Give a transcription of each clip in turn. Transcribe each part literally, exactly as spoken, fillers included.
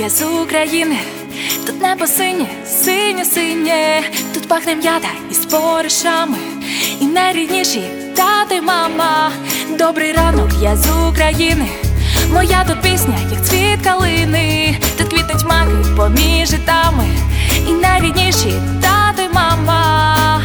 я з України, тут небо синє, синє-синє, тут пахне м'ята із споришами, і найрідніші тато й мама. Добрий ранок, я з України, моя тут пісня, як цвіт калини, тут квітнуть маки поміж житами, і найрідніші тато й мама.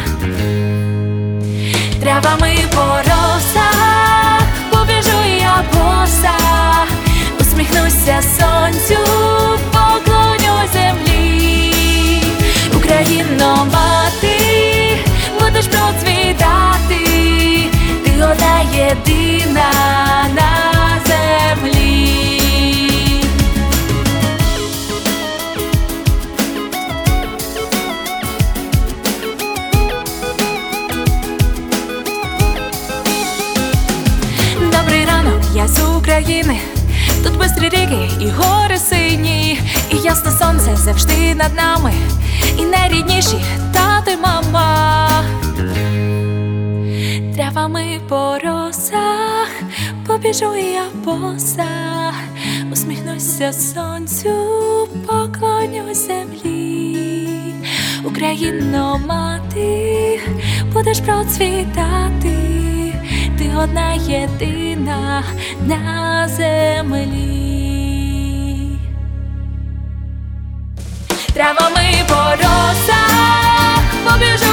Травами по росах побіжу я боса, усміхнуся сонцю, поклоню землі. Україно, мати, будеш процвітати, ти одна єдина на землі. Добрий ранок, я з України, тут бистрі ріки і гори сині, і ясне сонце завжди над нами, і найрідніші тато й мама. Травами по росах побіжу я боса, усміхнуся сонцю, поклоню землі. Україно, мати, будеш процвітати, ти одна єдина на землі. Травами по росах побіжу